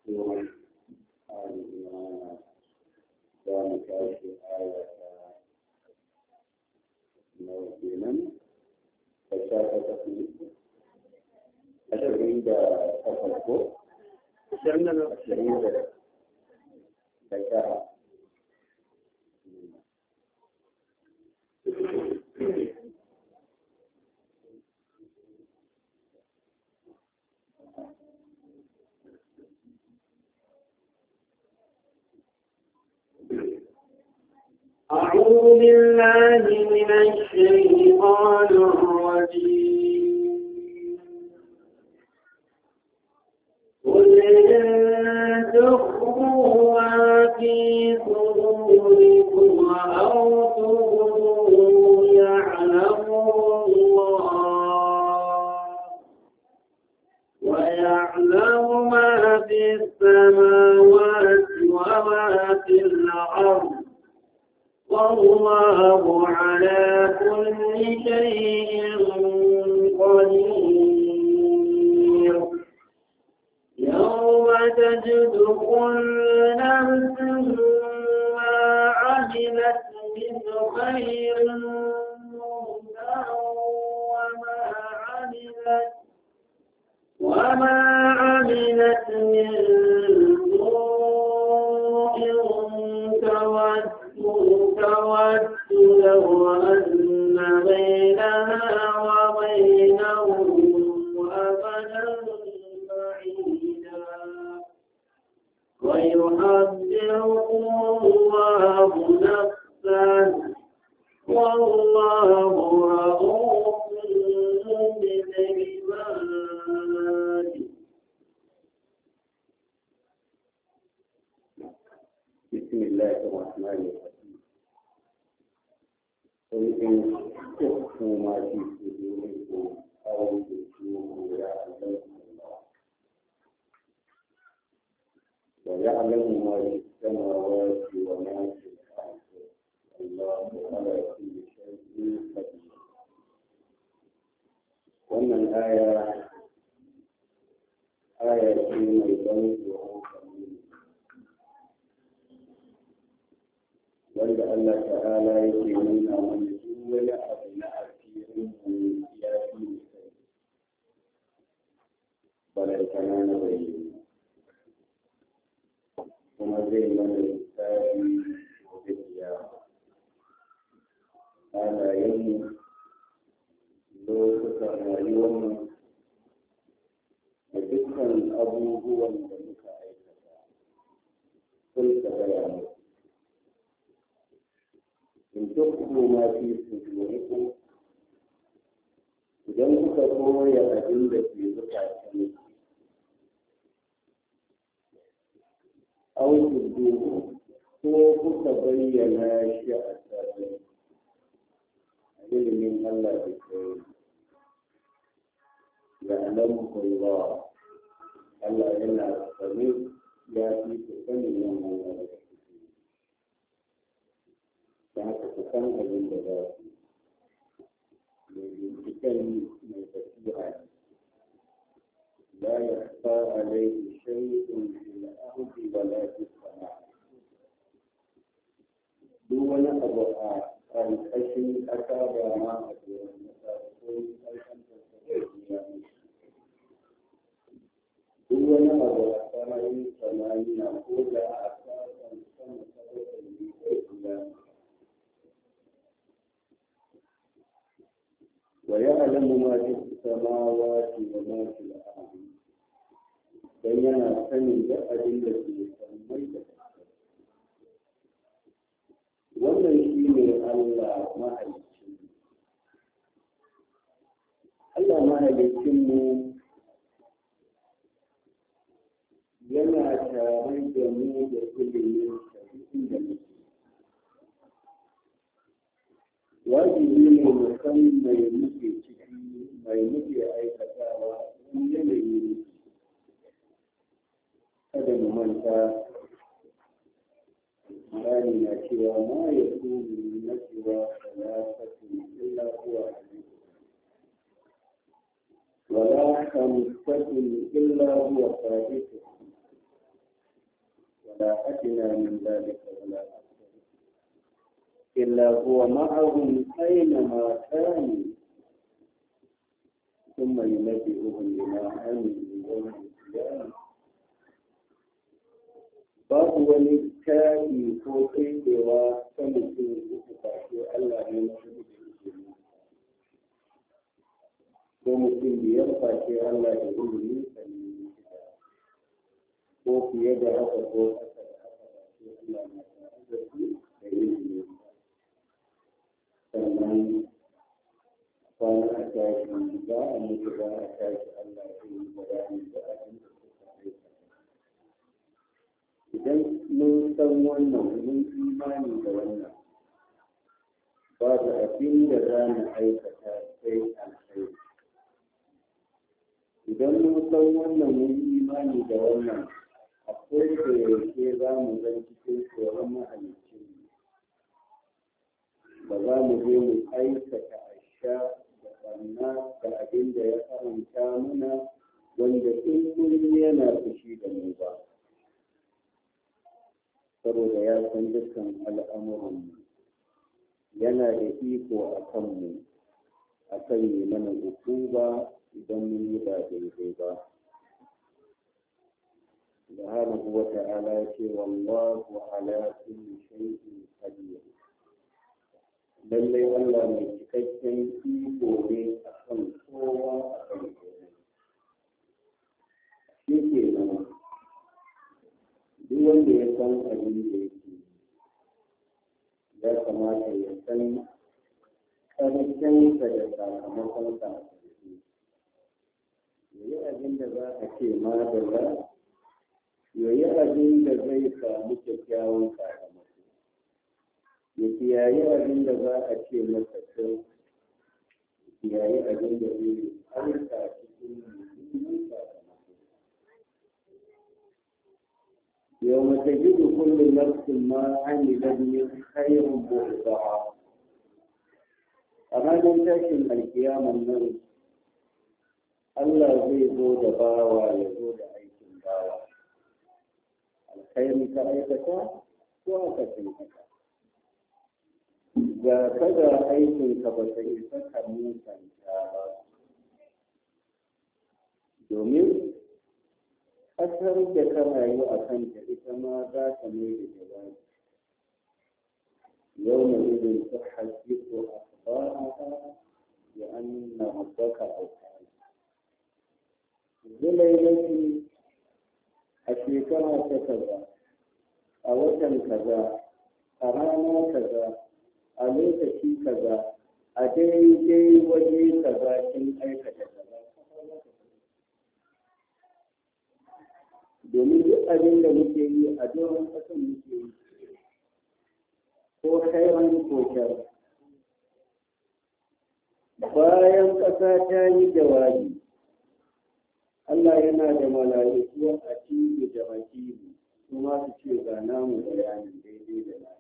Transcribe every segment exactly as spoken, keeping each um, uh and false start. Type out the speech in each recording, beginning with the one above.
سورة آل عمران ذلك آية موجودا فشاكت في أشهرين تفكر أشهرين ذكاء أعوذ بالله من الشيطان الرجيم قل إن تخفوا ما في صدوركم أو تبدوه يعلمه الله ويعلم ما في السماوات وما في الأرض والله على كل شيء قدير يوم تجد كل نفس ما عملت من خير مهدا وما عملت وما عملت من سوء تود تود لو أن بينها وبينه أمدا بعيدا ويحذركم الله نفسه والله رؤوف بالعباد. بسم الله الرحمن الرحيم. قل إن تخفوا ما في صدوركم أو تبدوه يعلمه الله ويعلم ما في السماوات وما في الأرض والله على كل شيء قدير. ومن الآية آية من البنك wanda Allah ta'ala yake nuna mana duk wani abu na asirin mu ya fi sai balantana na bayyana kuma zai mana lissafi gobe kiyama halayenmu lokutan rayuwarmu da dukkan abubuwan da muka aikata sun ka gaya mu in tukku ma fi sujurikum idan kuka koya abin da ke zukatan au tuddu ko kuka bayyana shi a sarari a ilimin Allah da kai ya alamu Allah Allah yana sani ya fi ku sanin nan Allah da haka ku san abin da za su mai binciken mai tafiya la ya fa alaihi shay'un fil ardi wa la fis sama duk wani abu a ƙarƙashin ƙasa ba ma a doron ƙasa ko ƙarƙashin tafiya duk wani abu a sararin samaniya ko da a ƙasan sama saboda ne ko kuma ويعلم ما في السماوات وما في الأرض بينا سن أدلة السماء wannan shi ne Allah mahalicci Allah mahalicinmu yana tare da mu da ilimin sabbin da muke wajibi ne mu san mai muke ciki mai muke aikatawa wani yanayi kada mu manta bayani na cewa ma ya kuru na cewa salafatun illa huwa wala khamsatun illa huwa sadiqun ولا أدنى من ذلك ولا أكثر إلا هو معهم أينما كانوا ثم ينبئهم بما عملوا يوم القيامة. babu wani kari ko tsayewa ta mutum uku fashe Allah ne na shi da izini ko mutum biyar fashe Allah da izini sannan ko fiye da haka ko haka da haka fashe Allah na tare da su da izini sannan kwana a tashi za a mutu za a tashi Allah ya yi bayani da abin da idan mun san wannan mun imani da wannan babu abin da za mu aikata sai alkhairi idan mun san wannan mun imani da wannan a kowace yake za mu zan cikin tsoron mahalicci ba za mu je mu aikata asha da ɓanna da abin da ya karanta muna wanda in mun yana fushi da mu ba saboda ya san dukkan al'amuranmu yana da iko a kanmu a kan yi mana hukuma idan mun yi ba daidai ba. Subhanahu wa ta'ala ce wallahu ala kulli shay'in qadir. Lallai Allah mai cikakken iko ne a kan kowa a kan kowa. Shi ke nan duk wanda ya san abin da yake ya kamata ya san ƙarshensa da sakamakon sa a ƙarshe ya yi abin da za a ce madalla ya yi abin da zai samu kyakkyawan sakamako ya kiyaye abin da za a ce masa kyau ya kiyaye abin da zai aika cikin mutum sakamako. يوم تجد كل نفس ما عملت من خير محضرا أما تنتشن القيامة النار الله زي زود باوا يزود عيش باوا الخير كأيكتا وأكتنكتا إذا كذا عيش كبسيطة موسى إن شاء الله domin ƙasar da ka rayu a kanta ita ma za ta mai da jawabi yau na izin ta hajjiku a faraha da an na habbaka a kare zulailaki a shekara ta kaza a watan kaza a rana kaza a lokaci kaza a daidai waje kaza kin aikata kaza domin duk abin da muke yi a doron ƙasan muke yi ko khairan ko shar bayan ƙasa ta yi jawabi Allah yana da mala'iku a cikin da wakili kuma su ce ga namu bayanin daidai da na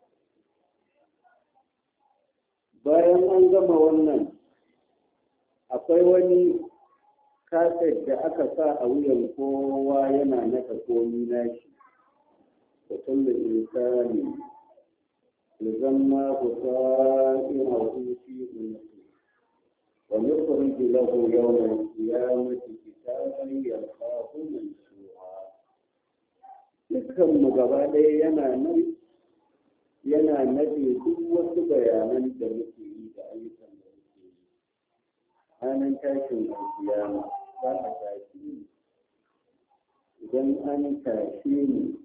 bayan an gama wannan akwai wani kasar da aka sa a wuyan kowa yana naka komi nashi da kulle insani da zama ku sa'in a hutu unuku wa nufin lahu yawon kiyamati kitaban yalqahu mansura dukkan mu gaba ɗaya yana nan yana nade duk wasu bayanan da muke yi da ayyukan da muke yi ranar tashin alkiyama za a tashi ne idan an tashi ne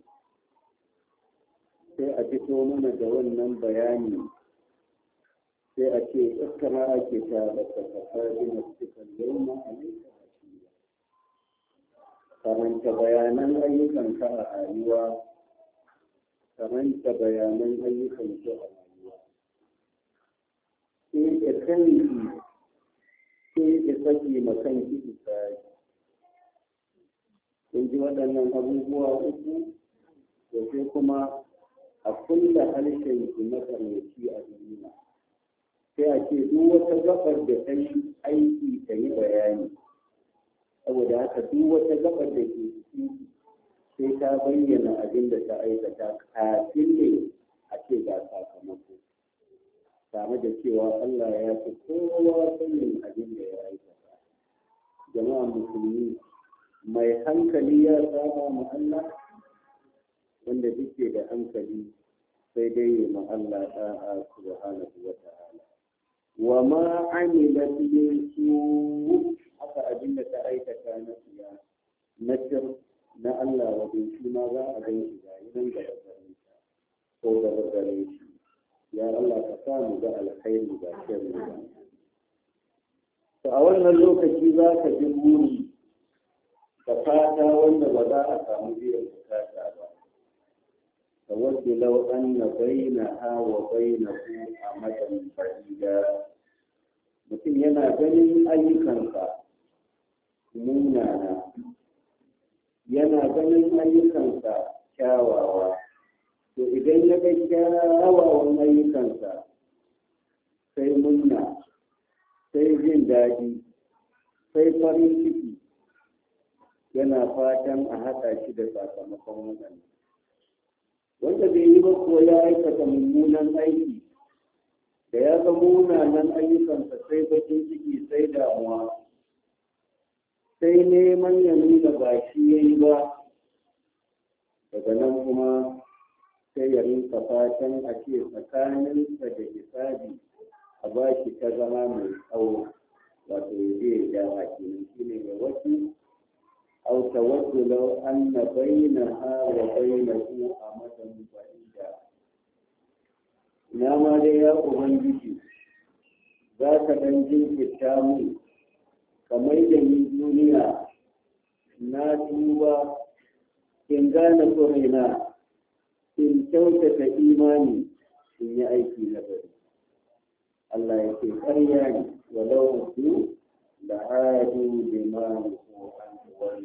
sai a fito mana da wannan bayani sai a ce iskara ake ta da kasafa ina cikin lauma a laika hasiya karanta bayanan ayyukanka a rayuwa karanta bayanan ayyukanka a rayuwa sai ka kanki sai ka saki makan ki tsari kun ji waɗannan abubuwa uku da sai kuma a kulla harshen ki makarnaci a duniya sai a ce duk wata gabar da ta yi aiki ta yi bayani saboda haka duk wata gabar da ke ciki sai ta bayyana abin da ta aikata kafin ne a ce ga sakamako tare da cewa Allah ya fi kowa sanin abin da ya aikata. Jama'a musulmi, mai hankali ya saba ma Allah, wanda duke da hankali sai dai ma Allah ta'a subhanahu wa ta'ala. Wa ma amila min su, haka abin da ta aikata na siya na shir na Allah wajen shi ma za a gan shi ga nan gaba gare shi ko gaba gare shi. Ya Allah ka sa mu ga alkhairi ba sharri ba. To a wannan lokaci za ka ji buri da fata wanda ba za a samu biyan bukata ba. Tawaddu law anna bainaha wa bainahu amadan ba'ida. Mutum yana ganin ayyukansa munana, yana ganin ayyukansa kyawawa. To idan ya ga kyawawan ayyukansa sai munna, sai jin daɗi, sai farin ciki, yana fatan a haɗa shi da sakamakon waɗanda. Wanda bai yi ba ko ya aikata mummunan aiki, da ya ga munanan ayyukansa sai bakin ciki, sai damuwa, sai neman ya nuna ba shi ya yi ba, daga nan kuma sai ya rinka fatan a ce tsakaninsa da hisabi a ba shi ta zama mai tsawo, wato ya je ya dawa kenan shi ne ga wasu au tawaddu law anna bainaha wa bainahu amadan ba'ida. Ina ma dai ya ubangiji za ka dan jinkirta mu kamar da ni duniya na tuba in gane kurina in kyautata imani in yi aiki na bari. Allah ya ce ƙarya ne walau su da hadu limanu ko an wani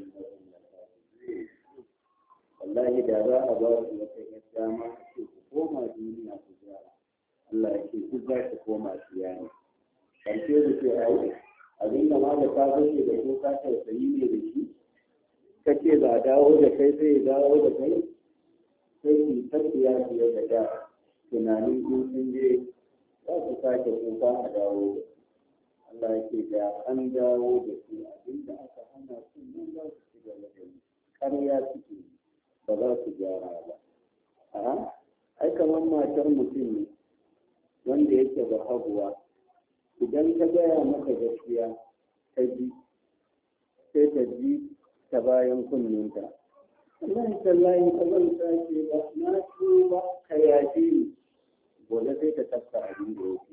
wallahi da za a ba su wata yadda ma a ce ku koma duniya ku gyara. Allah ya ce duk za ku koma siya ne. Karshe da ce ai abin da ma da ka fashe da ko ka tausayi ne da shi kace za a dawo da kai sai ya dawo da kai sai ki tafiya fiye da da tunanin sun je za su sake kuka a dawo da su. Allah ya ce da an dawo da su abinda aka hana su nan za su ci gaba da yi ƙarya suke ba za su gyara ba. A ai kamar matar mutum ne wanda yake ba haguwa, idan ta gaya maka gaskiya ta ji sai ta ji ta bayan kunninta. Allah ya tallahi ta zan sake ba na tuba ka yaje ni gobe sai ta tafka abin da yake.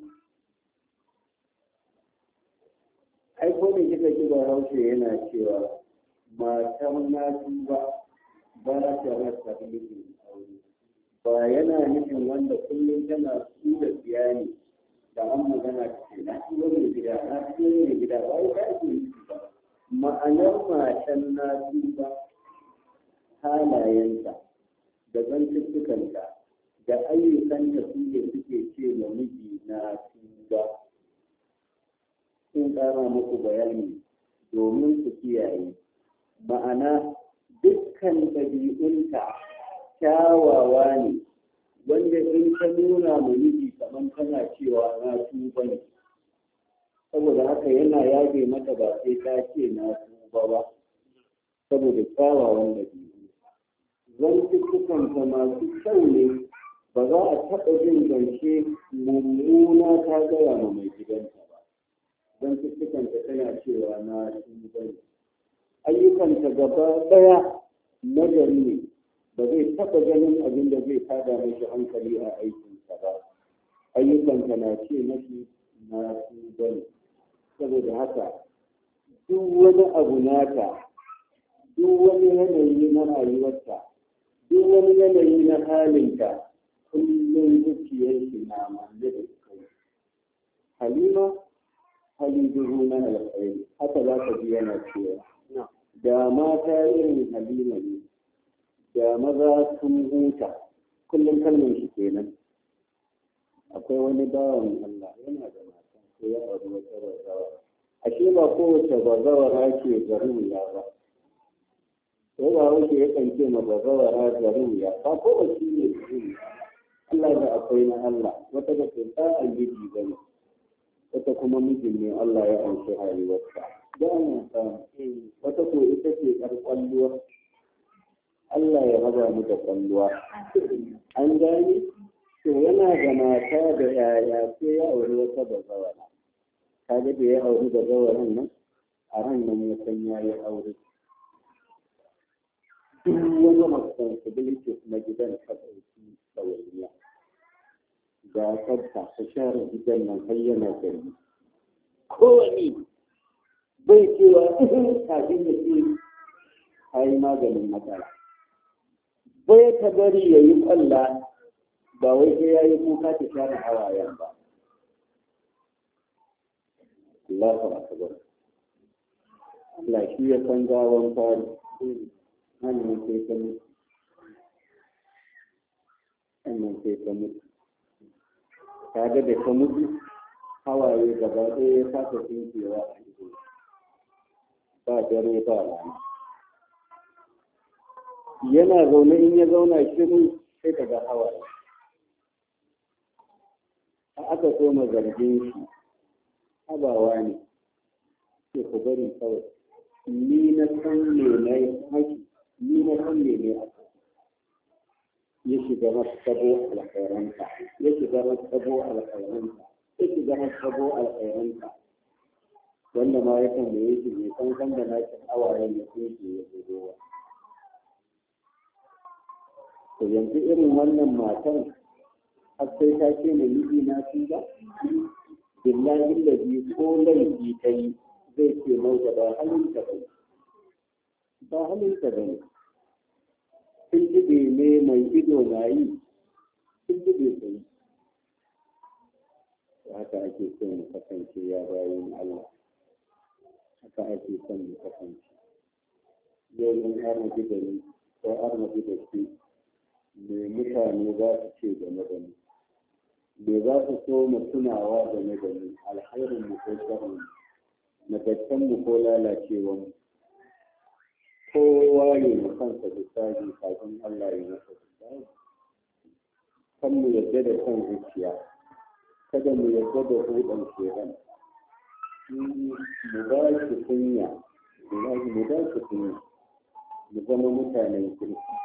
Ai ko da kika ji ba haushe yana cewa matan na tuba ba ta rasa mijin aure. Ba yana nufin wanda kullum tana su da tsiya ne da an magana ta ce na tuba mai gida na tuba mai gida ba ya ta ake nufi ba. Ma'anar matan na tuba halayenta da zantuttukanta da ayyukanta su ne suke ce ma miji na tuba. Sun ƙara muku bayani domin su kiyaye. Ma'ana dukkan ɗabi'unta kyawawa ne wanda in ta nuna ma miji kamar tana cewa na tuba ne. Saboda haka yana yage mata ba sai ta ce na tuba ba saboda kyawawan ɗabi'u. Zantukkanta masu kyau ne, ba za a taɓa jin zance mummuna ta gaya ma mai gidanta ba. Zantukkanta tana cewa na tuba ne. Ayyukanta gaba ɗaya nagari ne, ba zai taɓa ganin abin da zai tada mashi hankali a aikinsa ba. Ayyukanta na ce mashi na tuba ne. Saboda haka duk wani abu nata, duk wani yanayi na rayuwarta, duk wani yanayi na halinta, kullum zuciyar shi na manne da kai. Halima hali duhu na alkhairi, haka za ka ji yana cewa da mata irin halima ne da maza sun huta. Kullum kalmar shi kenan. Akwai wani bawan Allah yana da mata ko ya abu wata bazawa. Ashe ba kowace bazawa ke garin ya ba. ko ba wuce ya kan ce ma bazawara garin ya ba ko ba shi ne Allah da akwai na Allah wata da ta a miji bane wata kuma mijin ne Allah ya amshi rayuwarsa da ana samu wata ko ita ce kar kwalluwa Allah ya raba mu da kwalluwa an gani to yana da mata da yaya sai ya auri wata bazawara kaga da ya auri bazawaran nan a ran nan ya san ya yi aure duk wani responsibilities na gidan ka ɗauki ɗawainiya ga tsabta ka share gidan nan har yana gari kowane bai cewa kafin ya ce ka yi maganin matsala bai ta bari ya yi ƙwalla ba wai sai ya yi kuka ta share hawayen ba Allahu akbar Allah shi ya san gawan fari hannun sai ta mutu hannun sai ta mutu kaga da ta mutu hawaye gaba ɗaya ya kasa tsinkewa a ido ba dare ba rana yana zaune in ya zauna shiru sai ka ga hawaye a aka so ma zargin shi abawa ne sai ku bari kawai ni na san me na yi haki ni na san me ne a ya shiga masabo alkhairanta ya shiga masabo alkhairanta ya shiga masabo alkhairanta wanda ma ya kan da yake mai san san da na cin awayen ya kunce ya zuwa to yanzu irin wannan matan har sai ta ce mai miji na su ba billahi da bi ko laifi ta yi zai ce mauta ba halinta ba ba halinta ba ne sun jibe ne mai ido na yi sun jibe ta yi haka ake son mu kasance ya bayan Allah haka ake son mu kasance yau in har mu da ni ko har mu da shi me mutane za su ce game da ni me za su so mu tunawa game da ni alkhairin mu ko sharrin nagartan mu ko lalacewan mu kowa ya yi kansa bisani kafin Allah ya masa bisani kan mu yadda da kan zuciya kada mu yadda da hudan shekan mu ba shi kunya mu ba shi kunya mu zama mutanen kirki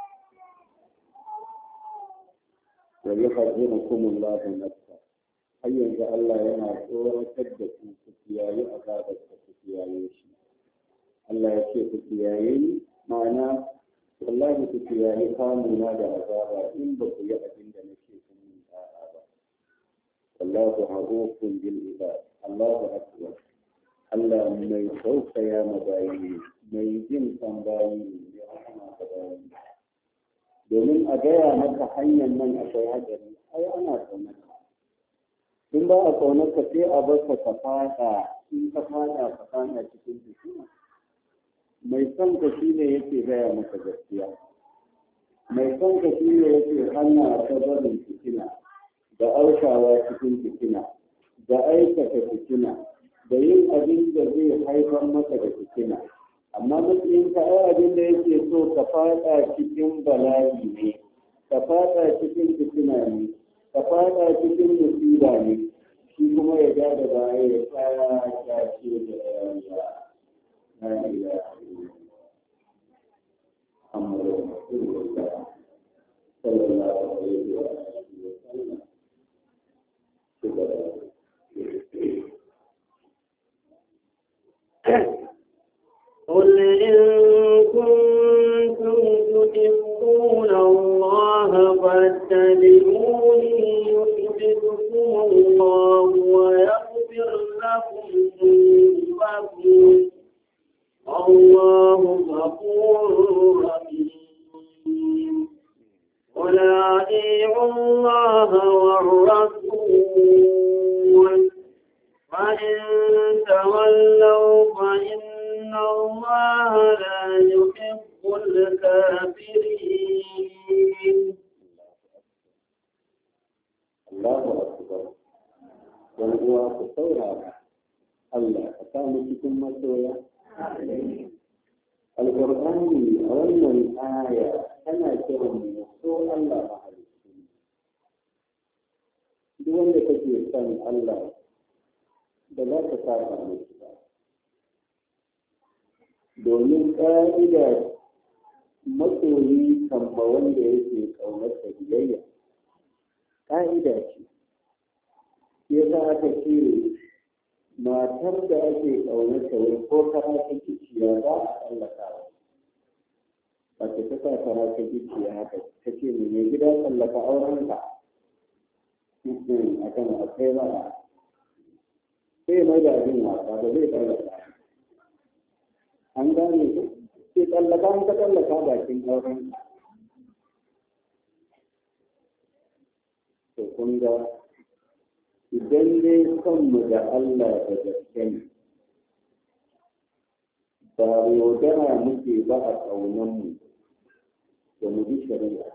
wa yuhadirukum Allahu nafsa har yanzu Allah yana tsoratar da ku ku kiyaye azabar ku kiyaye shi Allah ya ce ku kiyaye ni ma'ana wallahi ku kiyaye kamuna da azaba in ba ku yi abin da nake kun yi da'a ba wallahu haufun bil ibad Allahu akbar Allah mai tausaya ma bayi mai jin kan bayi ne rahama ga bayi domin a gaya maka hanyar nan akwai hadari ai ana tsaunaka in ba a tsaunaka sai a bar ka ka fada in ka fada ka fada cikin fitina mai son ka shi ne yake gaya maka gaskiya mai son ka shi ne yake hana ta barin fitina da aukawa cikin fitina da aikata fitina da yin abin da zai haifar maka da fitina amma matsayin ka ai abin da yake so ka fada cikin bala'i ne ka fada cikin fitina ne ka fada cikin musiba ne shi kuma ya ga da baya ya tsaya ya ce da ya la ilaha محمد رسول الله صلى الله عليه وسلم قل إن كنتم تحبون الله فاتبعوني يحببكم الله ويغفر لكم ذنوبكم الله غفور رحيم قل أطيعوا الله والرسول فإن تولوا فإن الله لا يحب الكافرين الله أكبر والله تصورها Allah ka samu cikin masoya alƙur'ani a wannan aya tana kiran mu so Allah mahalicci. Duk wanda kake son Allah da za ka saba musu ba. Domin ƙa'ida masoyi kan ba wanda yake ƙaunarsa biyayya. Ƙa'ida ce. Yasa aka ce matar da ake ƙaunarta wai ko kara ta gicciya za a tsallaka ba ta ta sa kara ta gicciya haka ta ce ne mai gida tsallaka aurenka a kan akwai ba a sai mai da abin wasa ba zai tsallaka an gane ku sai tsallaka an ka tsallaka bakin aurenka to kun ga idan dai kanmu da Allah da gaske ne ba yaudara muke ba a ƙaunanmu da mu bi shari'a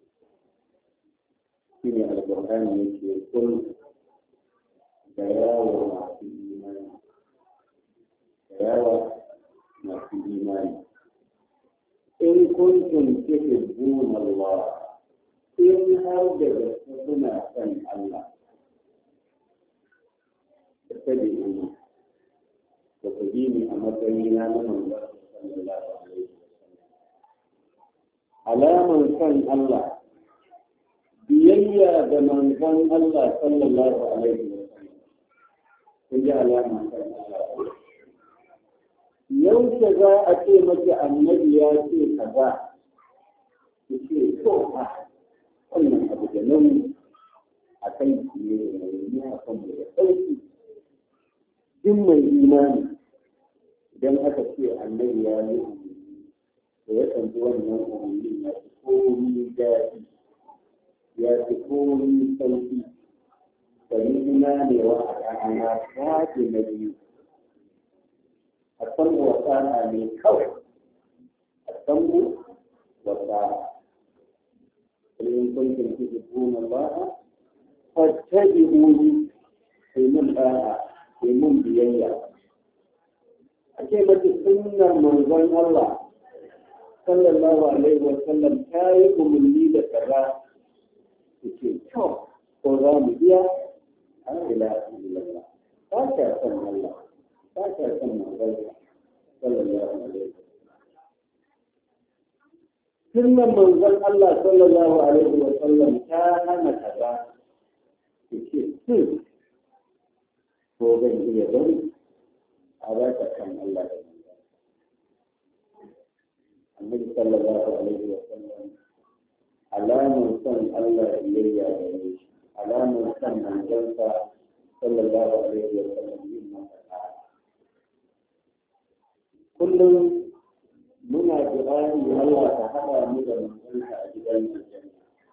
shi ne alƙur'ani yake kun da yawa masu imani da yawa masu imani in kuntum tuhibbuna Allah in har da gaske kuna son Allah tabi'uni da ku bi ni a matsayina na manzon sallallahu alaihi wasallam. Alaman san Allah biyayya da manzon Allah sallallahu alaihi wasallam. Kun ji alaman san Allah. Yaushe za a ce maki annabi ya ce kaza ku ce to a wannan abu da nauyi a kan ne da nauyi a kan mu da sauki. Duk mai imani idan aka ce annabi ya yi umarni da ya ɗauki wannan umarnin ya fi komi daɗi ya fi komi sauƙi bari imanewa a ƙa'ana shafi na biyu a san wasa'a ne kawai a san mu wasa'a in kuntum tuhibbuna Allah fattabi'uni sai mun da'a sai mun biyayya a ce mace sunnar manzon Allah sallallahu alaihi wa sallam ta yi umarni da kaza su ce to ko za mu biya an ila illallah ba ta san Allah ba ta san manzon sallallahu alaihi wa sallam sunnar manzon Allah sallallahu alaihi wa sallam ta hana kaza su ce ko zan iya bari a ba ta kan Allah da manzo. Annabi sallallahu alaihi wa sallam alamun son Allah biyayya da shi, alamun son manzonsa sallallahu alaihi wa sallam yin masa. Kullum muna du'ani Allah ta haɗa mu da manzonsa a gidan aljanna.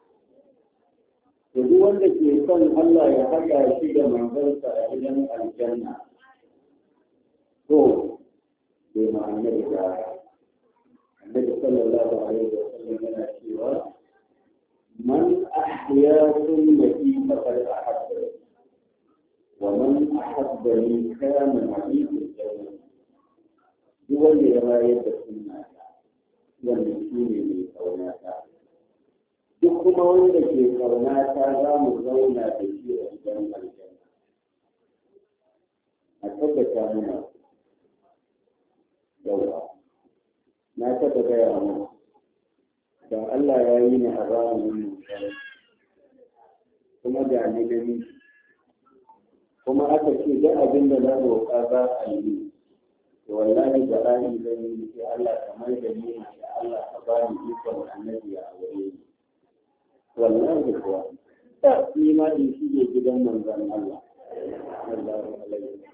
duk wanda ke son Allah ya haɗa shi da manzansa a gidan aljanna to bai ma annabi da annabi sallallahu alaihi wa sallam yana cewa man ahya sunnati faqad ahabba wa man ahabbani kana ma'i fil jannah duk wanda ya rayar da sunna wannan shine mai kaunata duk kuma wanda ke kauna ta za mu zauna da shi a gidan aljanna a tabbata muna yawa na taɓa gaya mu da Allah ya yi ni a zamanin mutum kuma da ni gani kuma aka ce duk abin da na roƙa za a yi to wallahi da rani gani sai Allah kamar da ni da Allah ka ba ni ikon annabi a aure ni wallahi kuwa ta imani shi ne gidan manzon Allah sallallahu alaihi wasallam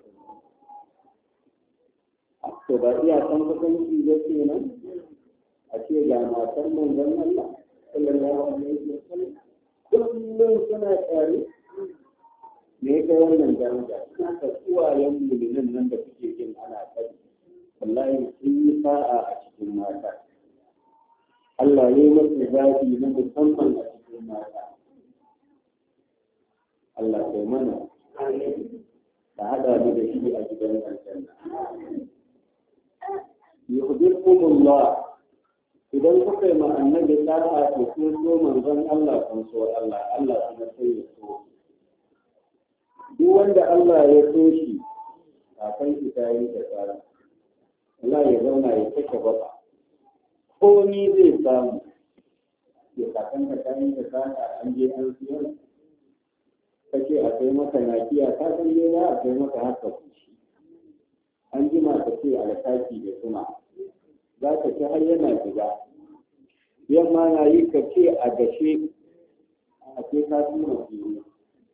to ba iya san kusanci da ke nan a ce ga matan manzon Allah sallallahu alaihi wasallam kullum suna tare me ga wannan daraja suna ta uwayen mu'minin nan da suke jin ana faɗi wallahi sun yi sa'a a cikin mata Allah ya yi masa zaɓi na musamman a cikin mata. Allah kai mana ka haɗa mu da shi a gidan aljanna. yuhibbukumullah idan kuka yi ma annabi da'a to kun so manzon Allah kun so Allah Allah kuma sai ya so duk wanda Allah ya so shi kafin shi ta yi da tsara Allah ya zauna ya kashe baka ko ni zai samu ya kafin ka ta yi da tsara an je an siyar kace a kai maka nakiya ka san dai za a kai maka haka kushi an jima ka ce alkaki da suna za ka ci har yana shiga yamma na yi ka ce a gashe a ce ka tura fiye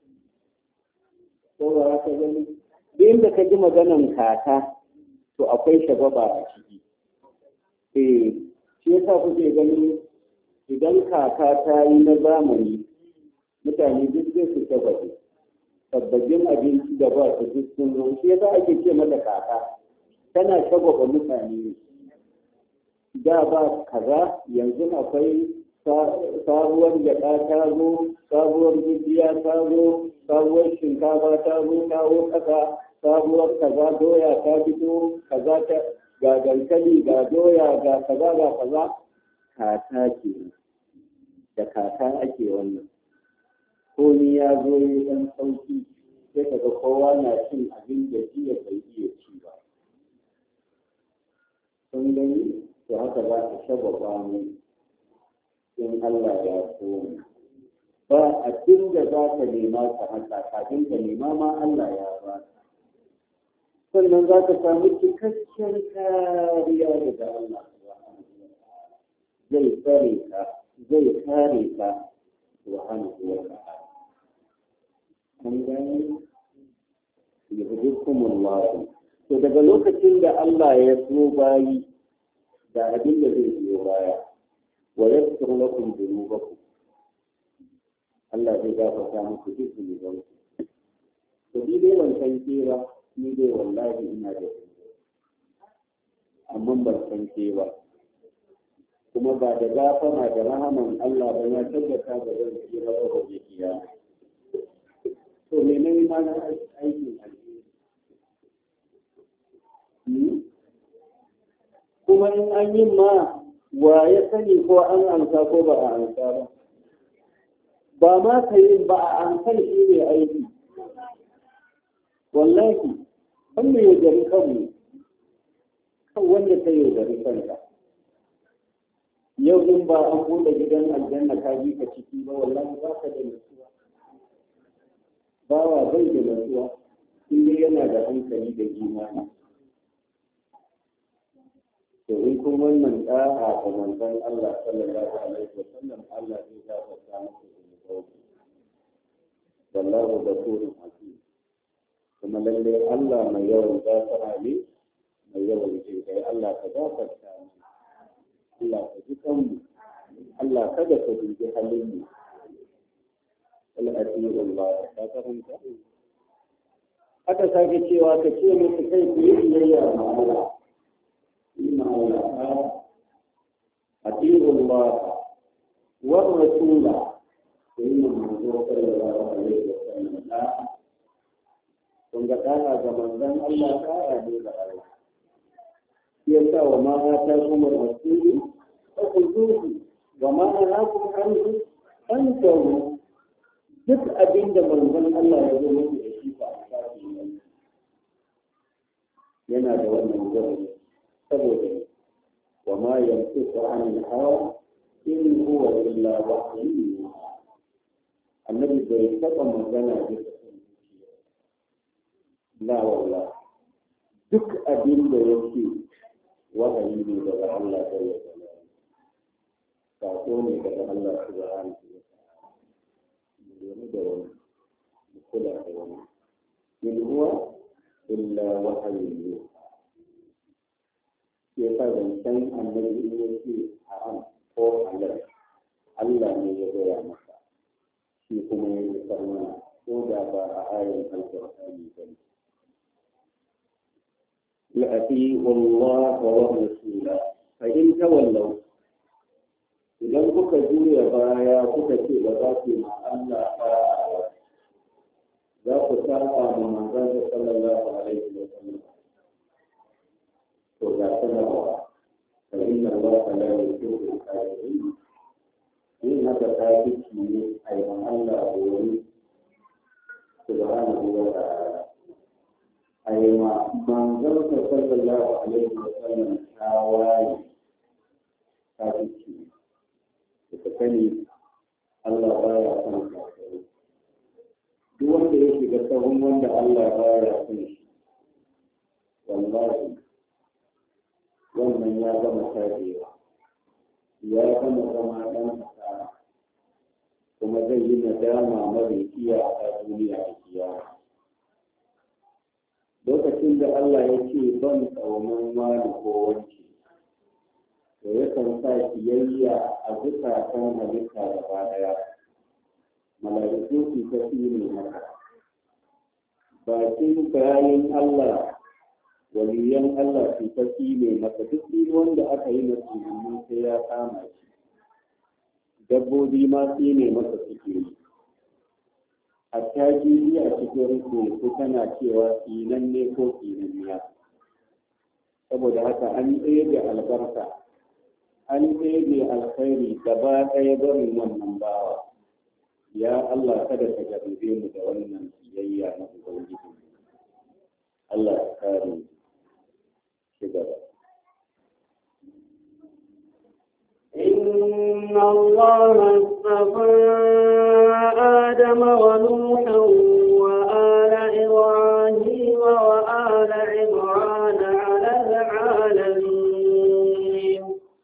ko ba ka gani duk inda ka ji maganan kaka to akwai shagaba a ciki eh shi yasa kuke gani idan kaka ta yi na zamani mutane duk zai su tabbace tabbajin abinci da ba su duk sun zo shi yasa ake ce mata kaka tana shagwaba mutane ne da ba kaza yanzu akwai sabuwar gyaɗa ta zo sabuwar gujiya ta zo sabuwar shinkafa ta zo kawo ƙasa sabuwar kaza doya ta fito kaza ta ga dankali ga doya ga kaza ga kaza kaka ke da kaka ake wannan ko ni ya zo yi ɗan sauki sai kaga kowa na cin abin da jiya bai iya ci ba kun gani to haka za ka shagwaba mu in Allah ya so ba abin da za ka nema ka haka kafin ka nema ma Allah ya ba sannan za ka samu cikakken kariya daga Allah zai tsare ka zai kare ka subhanahu wa ta'ala kun gani yuhibbukumullah to daga lokacin da Allah ya so bayi da abin da zai biyo baya wa yaghfir lakum dhunubakum Allah zai gafarta muku duk zunubanku to ni dai ban san ke ba ni dai wallahi ina da amma ban san ke ba kuma ba da gafara da rahaman Allah ba na tabbata da zan ci ba ba ya kiya to me ne ma na aikin alheri kuma in an yi ma wa ya sani ko an amsa ko ba a amsa ba ba ma ka yi ba a amsar shi ne aiki wallahi wanda ya gari kanmu kan wanda ta yi gari kanka yau in ba an buɗe gidan aljanna ka ji ka ciki ba wallahi ba ka da nutsuwa bawa bai da nutsuwa in yana da hankali da imani to in kun wannan da'a ga manzon Allah sallallahu alaihi wa sallam Allah zai gafarta muku zunubanku wallahu ghafurur hakim kuma lalle Allah mai yawan gafara ne mai yawan jin kai Allah ka gafarta mu Allah ka ji kanmu Allah kada ka dubi halin mu al-adirullah ka karanta aka sake cewa ka ce musu kai ku yi biyayya ma Allah إن الله أطيع الله والرسول إن منظور صلى الله عليه وسلم لا كنت قال زمان الله تعالى إلى الله يسا وما آتاكم الرسول فخذوه وما نهاكم عنه فانتهوا duk abin da manzon Allah ya zo muku da shi ba a kafi yana da wannan gurbi saboda wa ma yantiqu anil hawa in huwa illa wahyun annabi bai taba magana da zuciya la wala duk abin da yake wahayi ne daga Allah da ya tsara sako ne daga Allah subhanahu wa ta'ala ne da wani kula da wani in huwa illa wahyun ya sa zancen annabi in ya ce haram ko halal Allah ne ya gaya masa shi kuma ya yi sarmana ko da ba a ayin alƙur'ani ba ne. La'afi Allah wa rasula fa in tawallau idan kuka juya baya kuka ce ba za ku ma Allah ba za ku saba ma manzon sallallahu alaihi wa sallam to ga sanarwa فإن الله لا يحب الكافرين إنك كافر أي من الله هو سبحانه وتعالى أي من ذلك صلى الله عليه وسلم حوالي كافر يتكلم الله بايع سنة كافرين duk wanda ya shiga sahun wanda Allah baya son shi wallahi wannan ya gama tabewa ya gama zama ɗan asara kuma zai yi nadama mara iya a duniya da kiyama lokacin da Allah ya ce ban tsaunin wani ko wanke to yakan sa kiyayya a zukatan halitta gaba ɗaya mala'iku su ta ne maka bakin bayan Allah waliyan Allah su ta ne maka duk wanda aka yi masu ilimi sai ya kama shi dabbobi ma su ne maka suke yi a taji a cikin teku tana cewa sinan ne ko sinanniya saboda haka an ɗaya albarka an ɗaya alkhairi gaba ɗaya barin wannan bawa ya Allah kada ka jarrabe mu da wannan biyayya na Ubangiji. Allah ya kare shi gaba. إن الله اصطفى آدم ونوحا وآل إبراهيم وآل عمران على العالمين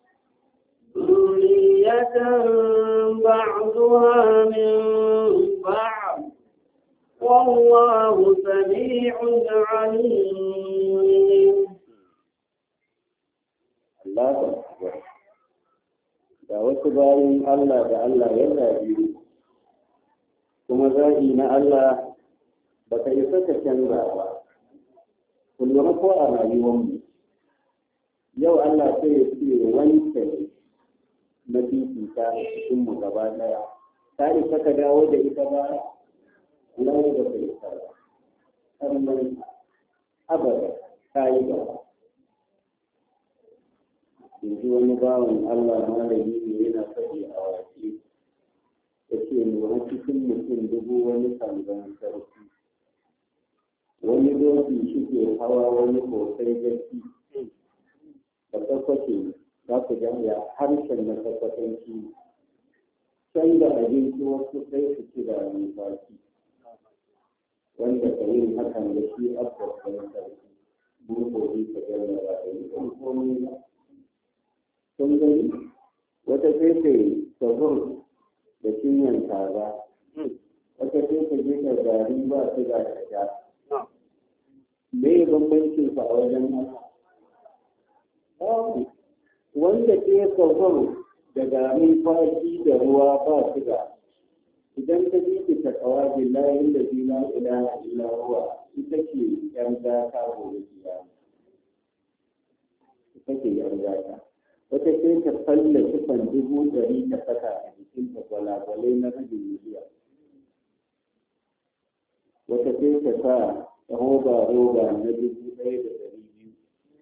ذرية بعضها من بعض والله سميع عليم. الله أكبر. da wasu bayan Allah da Allah ya biyu kuma zaɓi na Allah ba ka isa ka canza ba kullum ko a rayuwarmu yau Allah sai ya ce wanke na fifita a cikinmu gaba ɗaya ta isa ka dawo da ita ba Allah ya ba ka isa ba har mai abada ta yi gaba yanzu wani bawan Allah malami ne yana faɗi a waƙe ya ce lura cikin mutum dubu wani sanzan sarki wani doki shi ke hawa wani kosai gaski da kwakwace za ku jami'a harshen na kwakwatanci can da abinci wasu sai su ci da numfashi wanda ka yin hakan da shi abubuwan sarki bukoki ka jami'a da yi komai ba sun gani wata fefe sahur da cinyan kaza wata fefe gefe gari ba su ga ta me bambancin sa a wajen Allah wanda ke sahur da garin fashi da ruwa ba su ga idan ka ji ki takawa billahi da la ilaha illa huwa ita ce yan zaka gobe kiyama ita ce yan zaka wata sai ta falle kifan dubu ɗari ta saka a jikin ta gwalagwalai na rabin miliyan wata sai ta sa roba roba na dubu ɗaya da ɗari biyu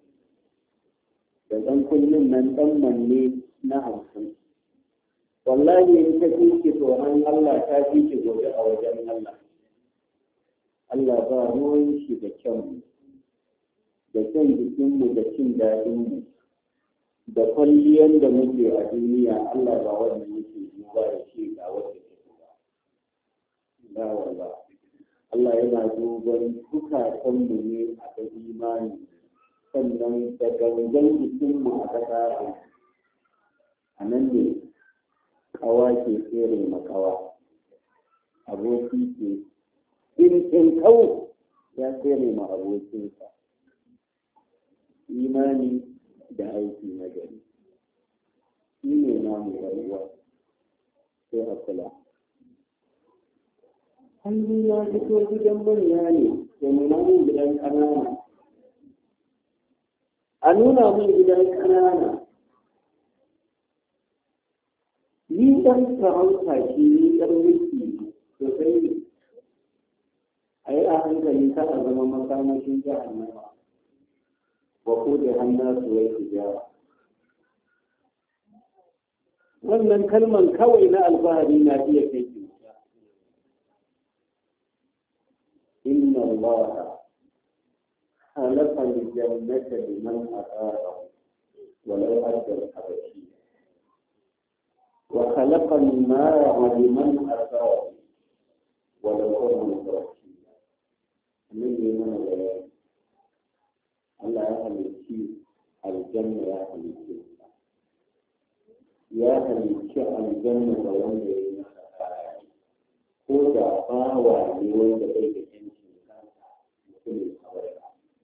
da ɗan kullum nan ɗan manne na hamsin wallahi in ta fi ki tsoron Allah ta fi ki gobe a wajen Allah Allah ba ruwan shi da kyanmu da kyan jikinmu da cin daɗinmu da kwalliyar da muke a duniya Allah ba wannan yake duba ya ce ga wanda ke ba. Na walla. Allah yana duban zukatanmu ne a ga imani sannan da gangan jikinmu a ga tsarin. A nan ne kawa ke tsere makawa. Aboki ke in in kau ya tsere ma abokinsa. Imani da aiki na gari shi ne namu rayuwa sai a kula hannu na fito gidan manya ne to nuna min gidan ƙanana a nuna min gidan ƙanana ni ɗan sarauta shi ni ɗan mulki sosai ne a yi a hankali kada zama makamashin jahannama wa ko da hannu su wai su gyara wannan kalman kawai na alfahari na iya kai ki inna Allah khalaqa al-jannata liman ataahu walau adda al-habashi wa khalaqa an-nara liman ataahu walau kana al-habashi min yana da Allah ya halicci aljanna ya halicci ya halicci aljanna da wanda ya yi masa kaya ko da bawa ne wanda bai da yancin kansa mutumin kawai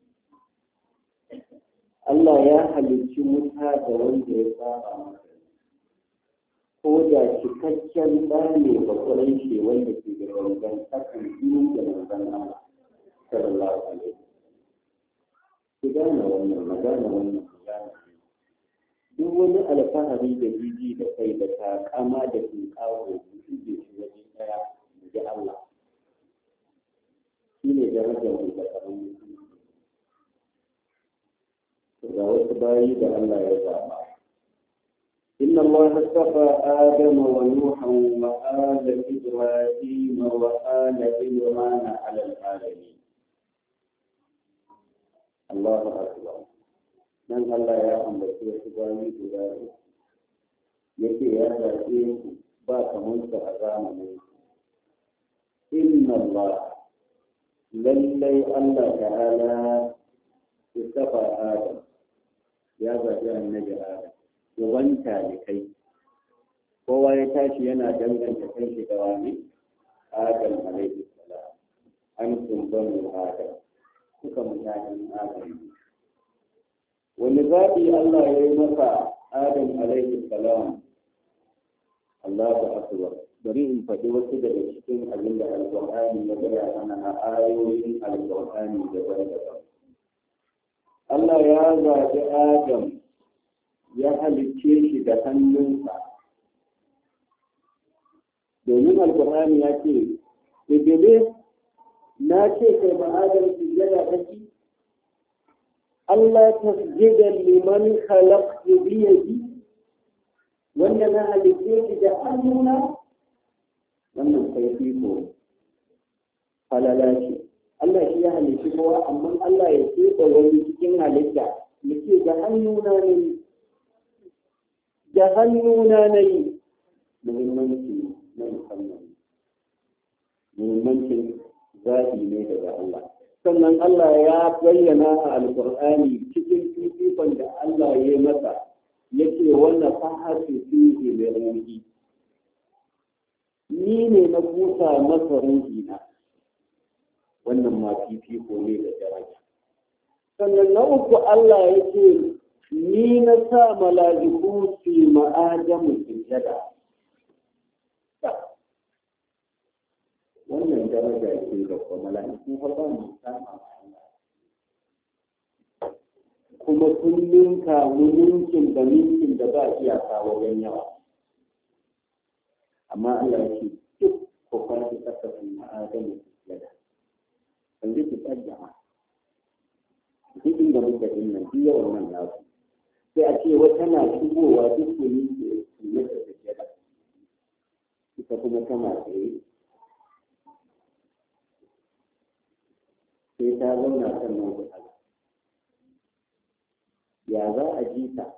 Allah ya halicci wuta da wanda ya saba masa ko da cikakken ɗane bakwaran shi wanda ke da dangantakan biyu da manzon Allah sallallahu alaihi wasallam ku gane wannan magana wannan magana duk wani alfahari da jiji da kai da takama da tunkawo mutum da shi waje daya da Allah shi ne darajar mu da kaman mutum ga wasu bayi da Allah ya zaba inna Allah astafa Adama wa Nuhan wa ala Ibrahim wa ala Imran ala al-alamin Allahu akbar nan Allah ya ambaci wasu bayi guda uku yake ya zaɓe ku ba kamar su a zamanin ku inna Allah lallai Allah ta'ala istafa Adam ya zaɓi annabi Adam uban talikai kowa ya tashi yana danganta kanshi da wani Adam alaihi salam an tumbanu Adam suka mutanen Adam wani zaɓi Allah ya yi masa Adam alaihi salam Allahu akbar bari in faɗi wasu daga cikin abin da Al-Qur'ani ya gaya mana a ayoyin Al-Qur'ani daban-daban Allah ya zaɓi Adam ya halicce shi da hannunsa domin Al-Qur'ani ya ce Iblis na ce kai ma Adam sujjada kake Allah tasjida liman khalaqtu bi yadi wanda na halitte shi da hannuna wannan sai fiko halala ce Allah shi ya halitta kowa amma Allah ya keɓe wani cikin halitta yake da hannuna ne da hannuna ne muhimmanci na musamman muhimmancin zaɓi ne daga Allah sannan Allah ya bayyana a alƙur'ani cikin fifikon da Allah ya yi masa yake wannan fahasi fihi mai ruhi ni ne na busa masa ruhi na wannan ma fifiko ne da daraja sannan na uku Allah yake ni na sa mala'iku fi ma'adamu sujada wannan daraja ce da kuma mala'iku har ba mu sama kuma sun ninka mulkin da ninkin da ba iyaka wajen yawa amma Allah ya ce duk ko kwanci kasafin ma'adamu sujada kan zai tsada duk inda muka dinnan duk yawan nan nasu sai a ce wata na shigowa duk su ne ke yi da sujada ita kuma tana tsaye sai ta zauna kan nan wahala ya za a ji ta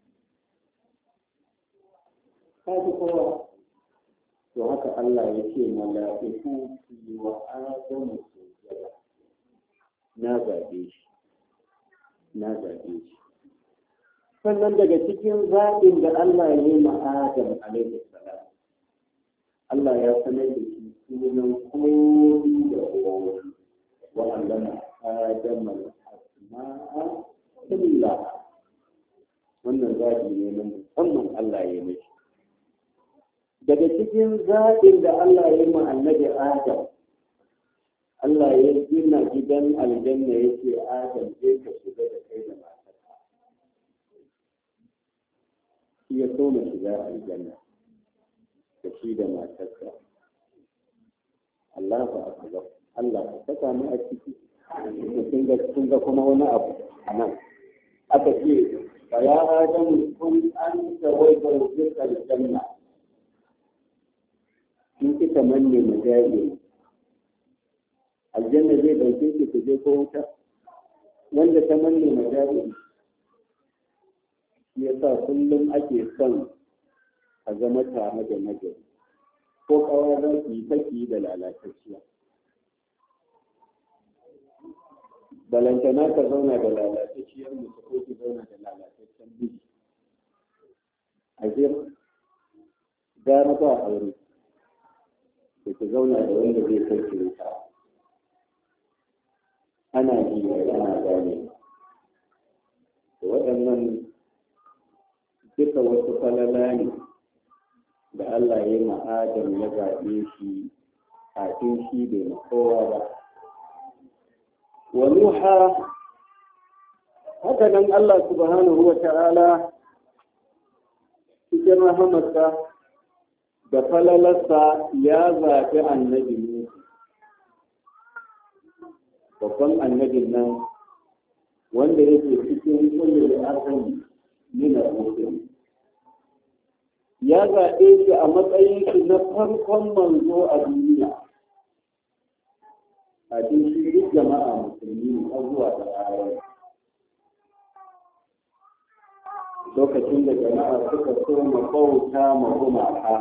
ka ji kowa to haka Allah ya ce mala'iku su yi wa Adamu sujjada na zaɓe shi na zaɓe shi sannan daga cikin zaɓin da Allah ya yi ma Adam alaihi salam Allah ya sanar da shi sunan komi da kowa وعلم آدم الأسماء كلها wannan zaɓi ne na musamman Allah ya yi daga cikin zaɓin da Allah ya yi ma annabi Adam Allah ya gina gidan aljanna ya ce Adam zai ka shiga da kai da matarka shi ya so mu shiga aljanna da shi da matarka Allahu akbar Allah ka saka mu a ciki kun ga kun ga kuma wani abu anan aka ce فيا آدم كن أنت وزوجك الجنة in kika manne majali aljanna zai dauke ki ku je ko wuta wanda ta manne majali shi yasa kullum ake son a zama tare da nagari ko kawai za su yi taki da lalatacciya balantana ka zauna da lalatacciyar mutu ko ki zauna da lalataccen miji a jir gara ba aure da ku zauna da wanda zai sauke wuta ana ji ana gane da waɗannan duka wasu falala ne da Allah ya yi ma'adam ya zaɓe shi kafin shi bai ma kowa ba wa nuha haka nan Allah subhanahu wa ta'ala cikin rahamarsa da falalarsa ya zaɓi annabi ne babban annabin nan wanda yake cikin kullum arzani nuna mutum ya zaɓe shi a matsayin shi na farkon manzo a duniya a cikin duk jama'a musulmi a zuwa da ayar lokacin da jama'a suka so bauta ma gumaka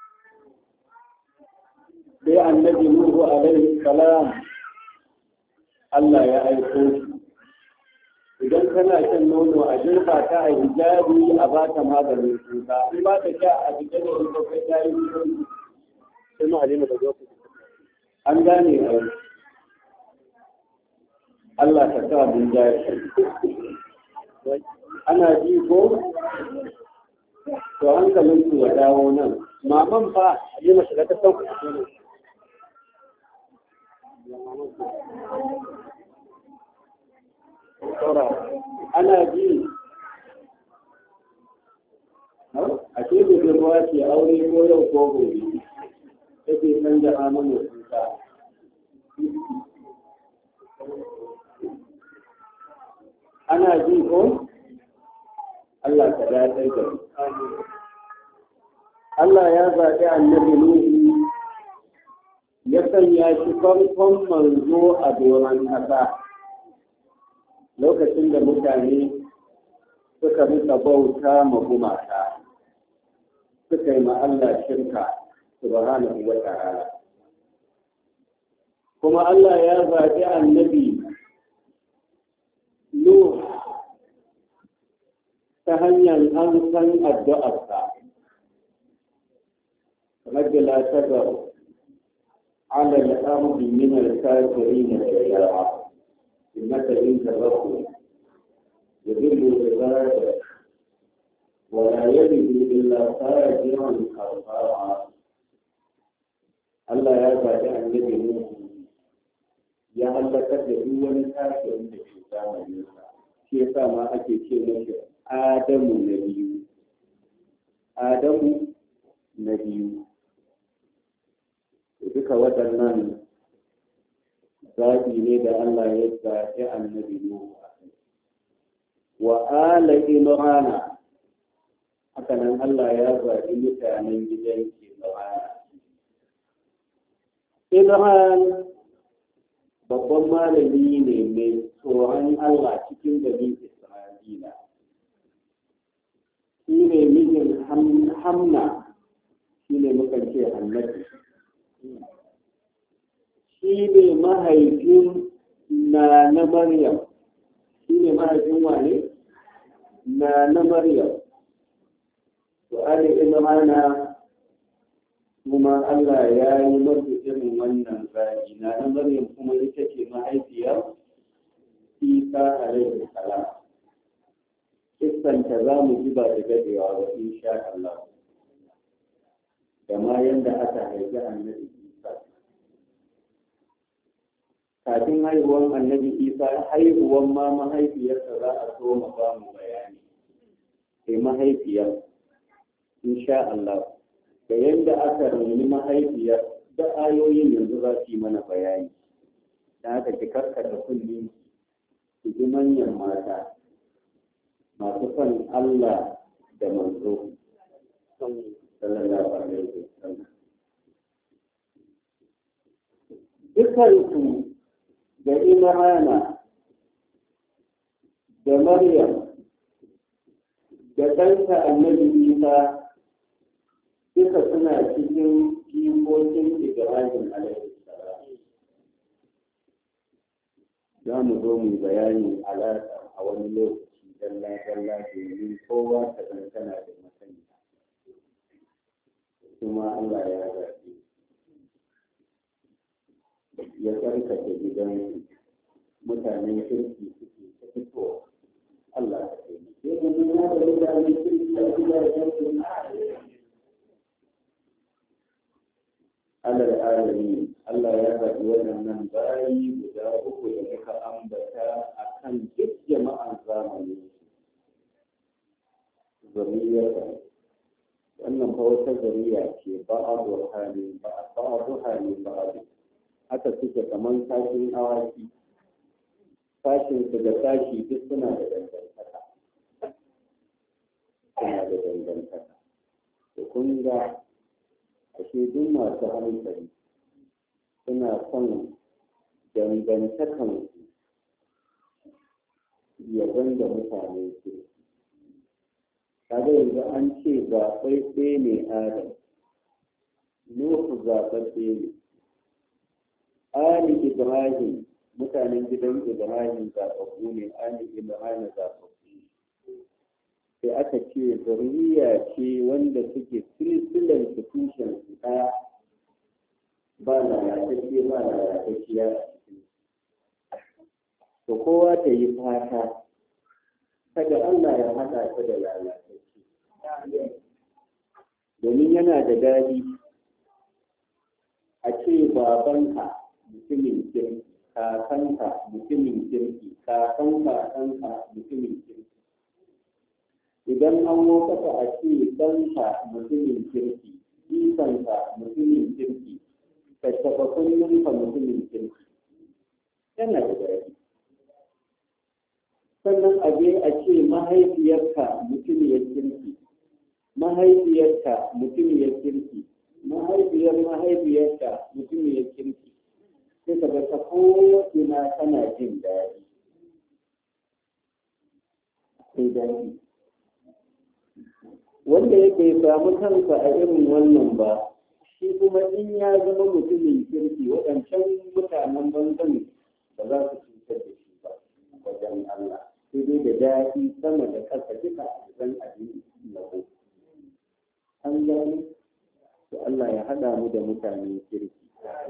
sai annabi Nuhu alaihi salam Allah ya aiko shi idan kana shan nono a jirka ta a hijabi a ba ta maganin cuta in ba ta sha a jike da ita kai ta yi sai ma halima da zo an gane a Allah ta sa mun jaye ana ji ko to hankalin ku ya dawo nan maman fa halima shiga ta sauka ne ana ji a ce da ruwa ke aure ko yau ko gobe take canza amana suka ana ji ko Allah ka dace da Allah ya zaɓi annabi Nuhu ya sanya shi farkon manzo a doron ƙasa lokacin da mutane suka rika bauta ma gumaka suka yi ma Allah shirka subhanahu wa ta'ala kuma Allah ya zaɓi annabi Nuh ta hanyar an san addu'arsa rabbi la tadar على الأرض من الكافرين ديارا إنك إن تبقوا يذل عبادك ولا يجد إلا فاجرا كفارا الله يا بعد أن يجد يا الله كذب ونكافر من الشيطان كيف ما أكيد شيء آدم نبي آدم نبي duka waɗannan zaɓi ne da Allah ya zaɓi annabi Nuhu a kai. Wa ala Imrana, haka nan Allah ya zaɓi mutanen gidan Imrana. Imran babban malami ne mai tsoron Allah cikin gari Isra'ila. Shi ne mijin Hamna, shi ne mukan ce annabi. Shi ne mahaifin na na Maryam, shi ne mahaifin wane? Na na Maryam. To, Ali Imrana kuma Allah ya yi mafi irin wannan zaki. Na na Maryam kuma ita ce mahaifiyar Isa alaihi salam. Kistanta za mu ji ba da gadewa ba insha Allah. Da ma yanda aka haifi annabi Isa. Kafin haihuwan annabi Isa, haihuwan ma mahaifiyarsa za a so mu ba mu bayani. Sai mahaifiyar, insha Allah, da yanda aka rumi mahaifiyar, da ayoyin yanzu za su yi mana bayani. Da haka ki karkata kulli, ki ji manyan mata. masu son Allah da manzo sallallahu alaihi wasallam. Dukansu da Imrana da Maryam da ɗanta Annabi Isa duka suna cikin jikokin Ibrahim alaihi salam. Za mu zo mu bayani alaƙa a wani lokaci dalla-dalla domin kowa ta tana da masaniya. Kuma Allah ya zaɓi ya tsarkake gidan mutanen kirki suke ta fito. Allah ta taimake mu ya da mutanen kirki a gidajen su. Alal alami Allah ya zaɓi waɗannan bayi guda uku da muka ambata a kan duk jama'an zamani. Zuriyar wannan fa wata zuriya ce ba a burhani ba a ba a burhani ba a haka suke kamar sashin awaki. Sashin su da sashi duk suna da dangantaka. Suna da dangantaka. Da kun ga ashe duk masu hankali suna son dangantakan yabon da mutane ke. Kaga yanzu an ce zaɓaɓɓe ne Adam, Nuhu zaɓaɓɓe ne, Ali Ibrahim mutanen gidan Ibrahim zaɓaɓɓu ne, Ali Ibrahim zaɓaɓɓu. Sai aka ce zuriya ce wanda suke silsilar tushen su ɗaya ba lalatacce ba lalatacciya a cikin. To kowa ta yi fata kada Allah ya haɗa ta da lalatacce. Domin yana da daɗi a ce babanka mutumin kirki, kakanka mutumin kirki, kakan kakanka mutumin kirki. Idan an motsa a ce ɗanka mutumin kirki, isanka mutumin kirki, tattaba kullumka mutumin kirki, yana da daɗi. Sannan a je a ce mahaifiyarka mutumiyar kirki, mahaifiyarka mutumiyar kirki, mahaifiyar mahaifiyarka mutumiyar kirki, sai ka ga ta ko'ina tana jin daɗi. Sai daɗi. Wanda yake samu kansa a irin wannan ba, shi kuma in ya zama mutumin kirki waɗancan mutanen banzan ba za su cutar da shi ba wajen Allah. Sai dai da daɗi sama da ƙasa duka a zan abin yabo. An gani? To Allah ya haɗa mu da mutanen kirki.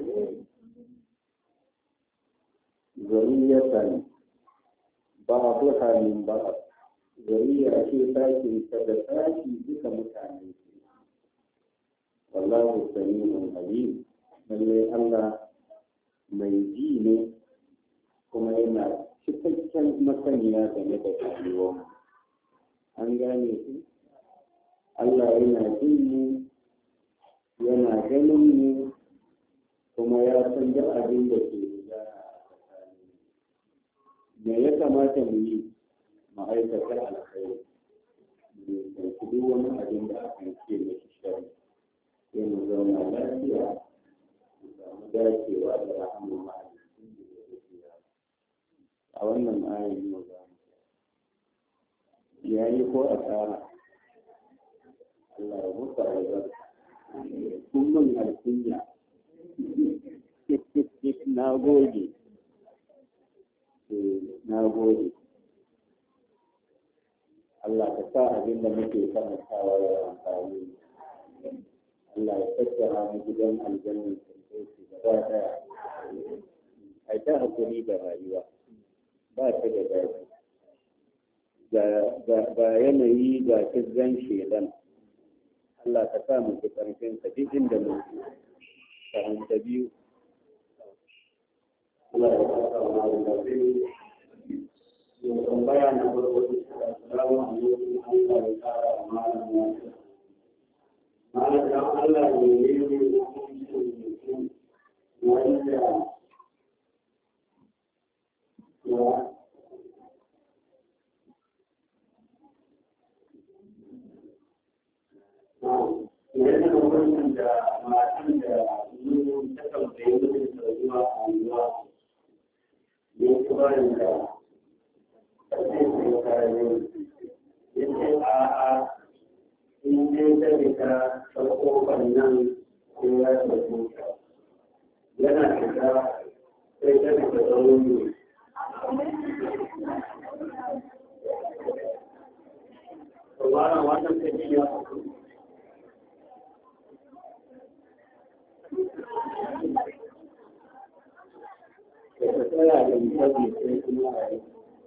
Zuriyatan ba'duha min ba'd. Zuriya ce sakin ta da saki duka mutane ce. Wallahu sami'un alim. Lallai Allah mai ji ne kuma yana cikakken masaniya game da rayuwa. An gane su? Allah yana jin mu, yana ganin mu, kuma ya san duk abin da ke gudana a tsakanin. Me ya kamata mu yi? Ma'aikatar alkhairi ne ɗauki duk wani abin da aka ce na shari sai mu zauna lafiya mu samu dacewa da rahamun mahaifin da ya rufe a wannan ayin yau za mu ya yi ko a tsara Allah ya mutu albarka kullum alkunya na gode na gode Allah ka sa abin da muke karantawa ya amfani. Allah ya tattara mu gidan aljannin firdausi gaba daya. Ai ta hakuri da rayuwa ba ta da daɗi. Ga yanayi ga kizan shedan. Allah ka sa mu ji ƙarfin ka duk inda mu ta biyu. Allah ya sa mu da tambaya na farko assalamu alaikum Allah ya kara malam lafiya malam dan Allah ne ne wanda ya ya ci bayan da zai sai kayan ya ce a'a in dai ta rika ta kofar nan ko ya tafi yana fita sai ta rika tsawon ne Kemarin wannan kaji ya fito. Ka tsaya da misali sai kuma a yi.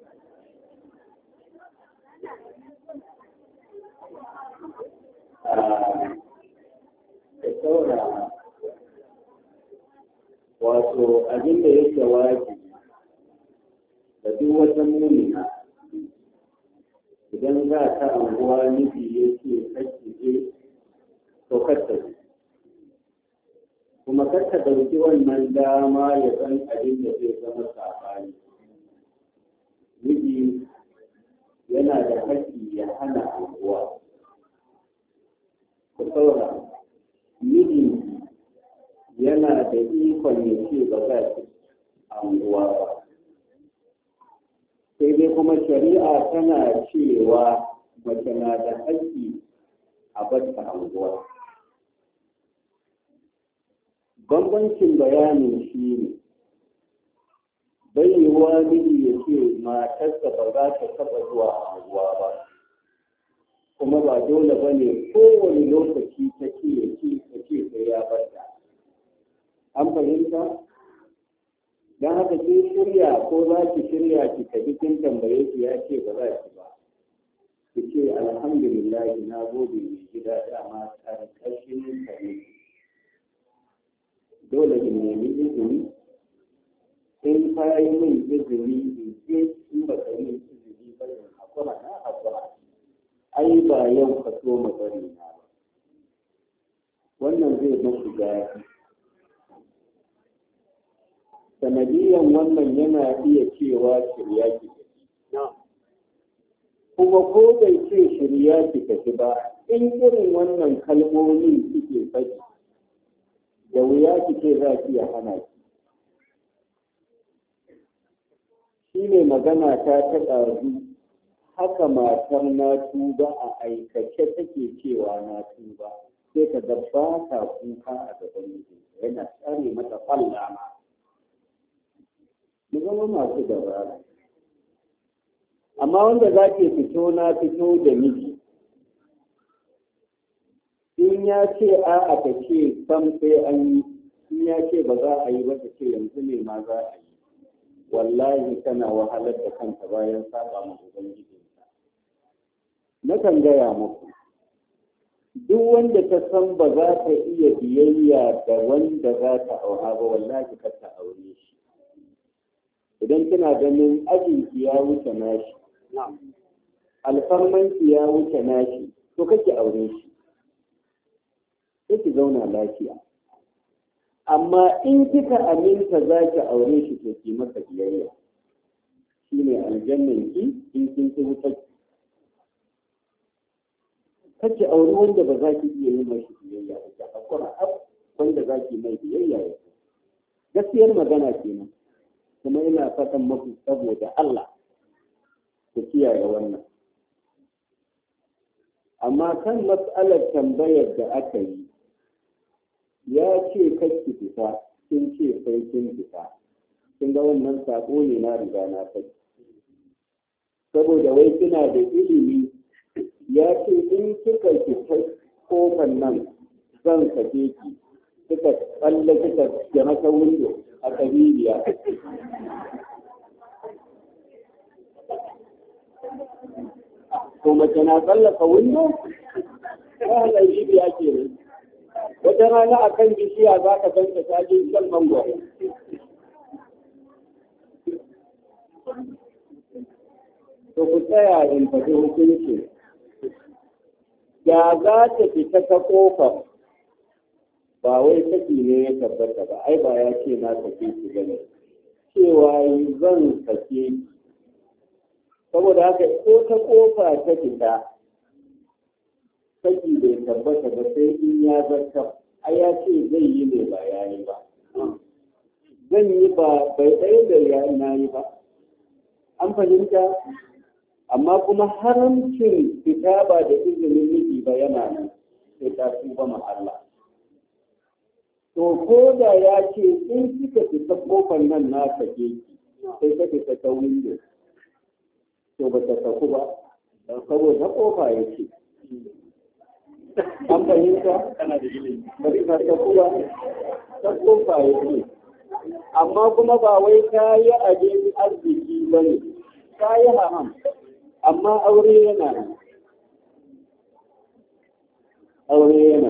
Ka saura wato abin da yake wajibi da duk wata mumina idan za ta anguwa miji ya ce kake je to kasta kuma kasta dauki wannan dama ya san abin da zai zama sabani miji yana da haƙƙi ya hana anguwa ku saura miji yana da ikon ya ce ba za ki anguwa ba sai dai kuma shari'a tana cewa mace na da haƙƙi a bata anguwa. Bambancin bayanin shi ne, bai yiwuwa miji ya ce matarsa ba za ta taɓa zuwa anguwa ba, kuma ba dole ba ne kowane lokaci ta ce ya ce ta ce sai ya bata. An fahimta? Don haka kin shirya ko za ki shirya ki tafi kin tambaye ki ya ce ba za ki ba ki ce alhamdulillah na gode mai gida dama karkashin ka ne dole in nemi izini in ka yi min izini in je in ba ka yi izini ba in hakura na hakura ai ba yau ka so magana na ba wannan zai mashi gaya sanadiyan wannan yana iya cewa shirya ki tafi kuma ko bai ce shirya ki tafi ba in irin wannan kalmomin kike faɗi da wuya ki ce za ki iya hana ki shi ne magana ta ta ɗazu haka matar na tuba a aikace take cewa na tuba sai ka ga ba ta kuka a gaban mijinta yana tsare mata fallama mu zama masu dabara amma wanda za ke fito na fito da miji in ya ce a aka ce sam sai an yi in ya ce ba za a yi ba ta ce yanzu ne ma za a yi wallahi tana wahalar da kanta bayan saba ma ubangijinta nakan gaya muku duk wanda ta san ba za ta iya biyayya da wanda za ta aura ba wallahi kar ta aure shi idan kina ganin ajinki ya wuce nashi alfarmanki ya wuce nashi to kake aure shi sai ki zauna lafiya amma in kika aminta za ki aure shi to ki masa biyayya shi ne aljannanki in kin ci wuta kake aure wanda ba za ki iya yi mashi biyayya ba ki hakura wanda za ki mai biyayya ya gaskiyar magana kenan kuma ina fatan maku saboda Allah ku kiyaye wannan amma kan matsalar tambayar da aka yi ya ce kakki fita kin ce sai kin fita kin ga wannan sako ne na riga na kai saboda wai kina da ilimi ya ce in kika fita kofar nan zan sake ki kika tsalle kika da mata windo a kabiliya to mace na tsallaka windo ta halar biya ke ne wata rana a kan bishiya za ka ganta ta je shan mangwaro to ku tsaya in faɗi hukunci ya za ta fita ta ƙofar ba wai saki ne ya tabbata ba ai ba ya ce na sake ki gane cewa yi zan sake ki saboda haka ko ta ƙofa ta fita saki bai tabbata ba sai in ya zarta ai ya ce zai yi ne ba ya yi ba zan yi ba bai ɗaya da ya na yi ba an fahimta amma kuma haramcin fita ba da izinin miji ba yana nan sai ta tuba ma Allah to ko da ya ce in kika fita kofar nan na sake ki sai ka fita ta windo to ba ta saku ba don saboda kofa ya ce an fahimta kana da ilimi ba ta saku ba ta kofa ya ce amma kuma ba wai ka yi abin arziki ba ne ka yi haram amma aure yana aure yana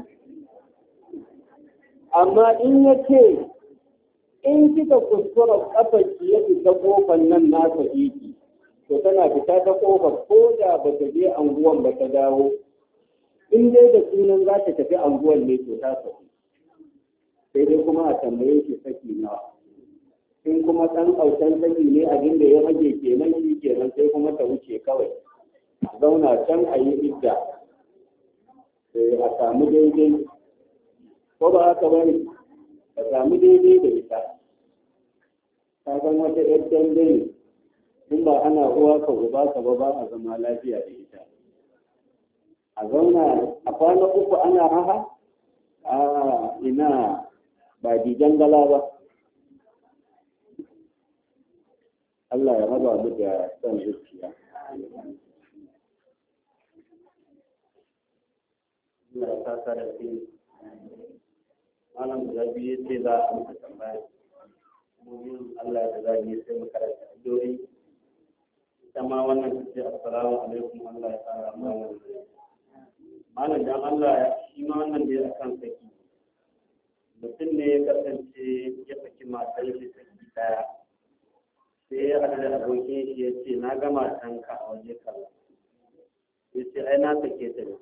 amma in ya ce in kika kuskura kafar ki ya fita kofar nan nasa iki to tana fita ta kofar ko da ba ta je anguwan ba ta dawo in dai da sunan za ta tafi anguwan ne to ta tafi sai dai kuma a tambaye shi saki nawa in kuma ɗan autan saki ne abin da ya rage kenan shi kenan sai kuma ta wuce kawai a zauna can a yi idda sai a samu daidai ko ba haka ba ne a samu daidai da ita ta san wata yar dambe ne in ba ana uwa ka uba ka ba ba a zama lafiya da ita a zauna a kwana uku ana raha a ina ba dijan gala ba Allah ya raba mu da son zuciya Allah ya saka da shi malam da biyu ce za a muka tambaya mun Allah da zai sai mu karanta addu'o'i ma wannan ce assalamu alaikum Allah ya fara mana malam dan Allah shi ma wannan da akan saki mutum ne ya kasance ya saki matar shi saki daya sai ya haɗa da abokin shi ya ce na ga matanka a waje kaza ya ce ai na sake ta ne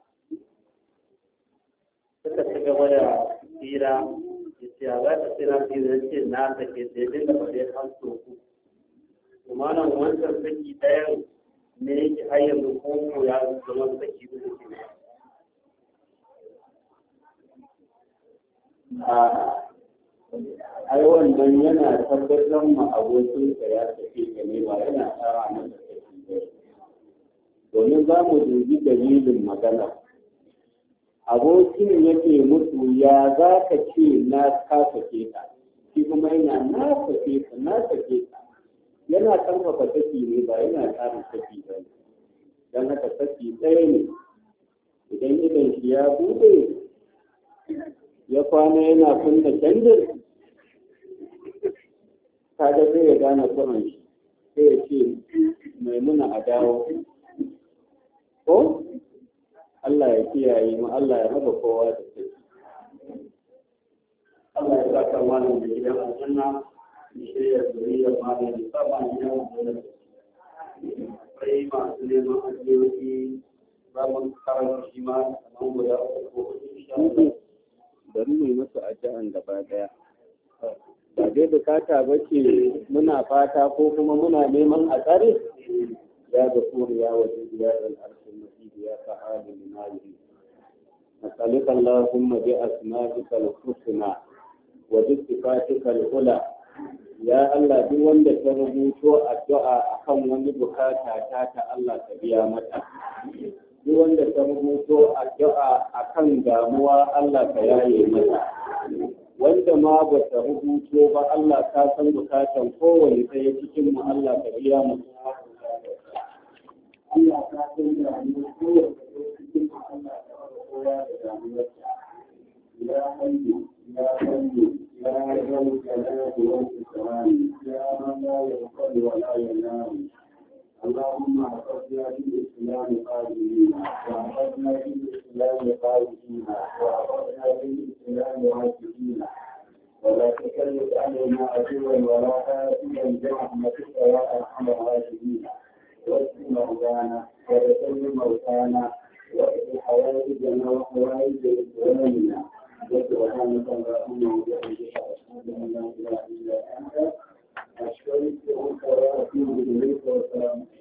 suka ci gaba da tsira ya ce a za ta tsira tsira ya ce na sake ta ya dinga faɗe har so ku kuma nan wancan saki ɗayan ne yake har yanzu ko ya zama saki uku ke a ai wannan yana tabbatar ma abokinsa ya tafi ka ne ba yana tsara masa tafi ba domin za mu dubi dalilin magana abokin yake mutu ya za ka ce na ka sake ka shi kuma yana na sake ka na sake ka yana karfafa tafi ne ba yana tsarin tafi ba don haka tafi ɗaya ne idan idan shi ya buɗe ya kwana yana kunna kendir kaga zai ya gane kuran shi sai ya ce maimuna a dawo ko Allah ya kiyaye mu Allah ya raba kowa da kai Allah ya saka malam da gidan aljanna ya shirya zuriyar malam ya saba ni yawan dole sai masu neman addu'o'i za mu karanta shi ma kamar guda uku ko huɗu insha Allah bari mu yi musu addu'an gaba daya ba dai bukata ba ce muna fata ko kuma muna neman a tsare ya ga ya waje ya zan arzikin masidi ya ka hali limani nasalika Allahumma bi asma'ika al-husna wa bi sifatika al-ula ya Allah duk wanda ta rubuto addu'a akan wani bukata ta ta Allah ka biya mata duk wanda ta rubuto addu'a akan damuwa Allah ka yaye mata wanda ma ba ta rubuto ba Allah ka san bukatan kowane ɗaya cikin mu Allah ka biya mu Allah ka san damuwa kowane ɗaya cikin mu Allah ka koya da damuwa ya hayyu ya hayyu ya hayyu jalali wal ikram ya man la yaqulu wa la yanam اللهم احفظنا بالاسلام قائمين واحفظنا بالاسلام قائمين واحفظنا بالاسلام عاكفين ولا تكلف علينا عدوا ولا حاسدا برحمتك يا ارحم الراحمين واشف مرضانا وبشر موتانا واقض حوائجنا وحوائج اسلامنا وسبحانك اللهم وبحمدك اشهد ان لا اله الا انت أشكرك وأتوب إليك والسلام